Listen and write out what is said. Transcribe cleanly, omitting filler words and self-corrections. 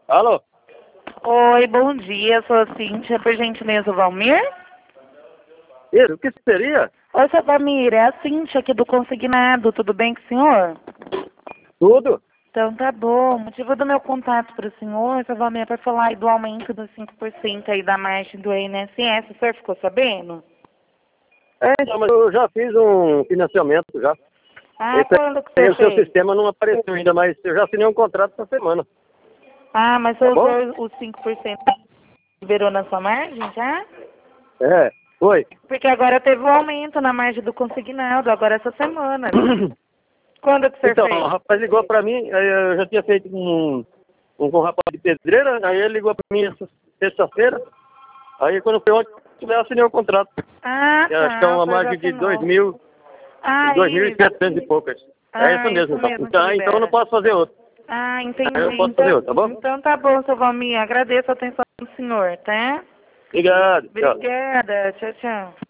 Alô? Oi, bom dia, sou a Cíntia, por gentileza, o Valmir? Isso, o que seria? Oi, seu Valmir, é a Cíntia aqui do Consignado, tudo bem com o senhor? Tudo? Então tá bom, o motivo do meu contato para o senhor, seu Valmir, é para falar aí do aumento dos 5% aí da margem do INSS, o senhor ficou sabendo? Então, mas eu já fiz um financiamento já. Ah, Esse quando que aí, você o seu fez? sistema não apareceu ainda, mas eu já assinei um contrato essa semana. Ah, mas Tá você bom? usou os 5% que liberou na sua margem já? É, foi. Porque agora teve um aumento na margem do consignado, agora essa semana. Quando que o senhor Então, fez? o rapaz ligou pra mim, aí eu já tinha feito com um rapaz de pedreira, aí ele ligou pra mim essa sexta-feira, aí quando foi ontem, eu assinei o contrato. Ah, Eu acho que é tá, o uma senhor já margem de assinou. 2.700 e poucos. É isso mesmo. Que Então eu não libera. posso fazer outro. Ah, Aí eu entendi. posso fazer outro, tá bom? Então tá bom, seu Valmir. Agradeço a atenção do senhor, tá? Obrigado. Tchau. Obrigada. Tchau, tchau.